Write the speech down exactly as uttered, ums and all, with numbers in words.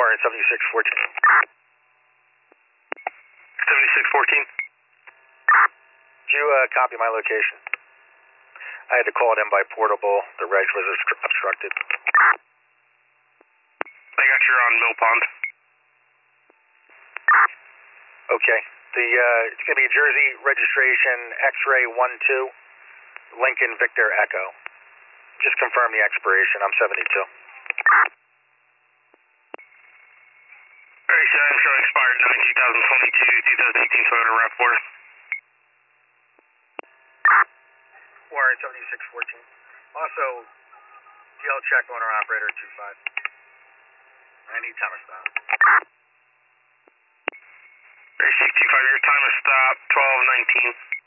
Warren seventy-six fourteen. seventy-six fourteen. Did you uh, copy my location? I had to call it in by portable. The reg was obstructed. I got you on Mill Pond. Okay. The uh, it's going to be Jersey registration X-ray one two, Lincoln Victor Echo. Just confirm the expiration. I'm seventy-two. Alright, so I'm showing expired nine two thousand twenty-two, twenty eighteen Toyota RAV four. Warren seventy-six fourteen. Also, T L check owner operator two five. I need time to stop. Alright, six two five, your time to stop, twelve nineteen.